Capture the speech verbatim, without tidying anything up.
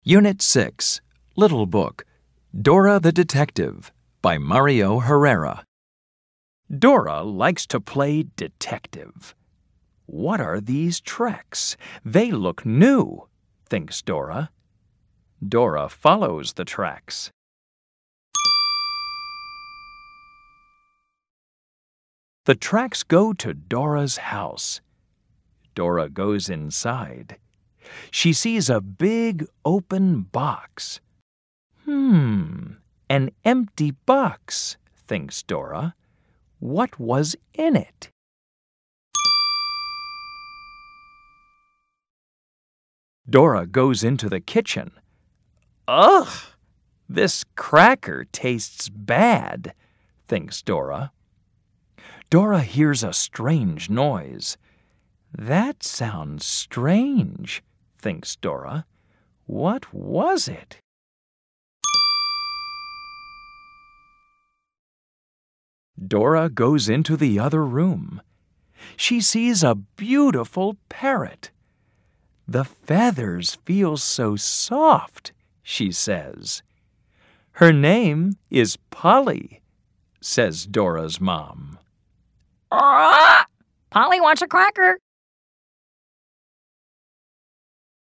Unit six, Little Book, Dora the Detective, by Mario Herrera. Dora likes to play detective. What are these tracks? They look new, thinks Dora. Dora follows the tracks. The tracks go to Dora's house. Dora goes inside. She sees a big open box. Hmm, an empty box, thinks Dora. What was in it? Dora goes into the kitchen. Ugh! This cracker tastes bad, thinks Dora. Dora hears a strange noise. That sounds strange, thinks Dora. What was it? Dora goes into the other room. She sees a beautiful parrot. The feathers feel so soft, she says. Her name is Polly, says Dora's mom. Polly wants a cracker.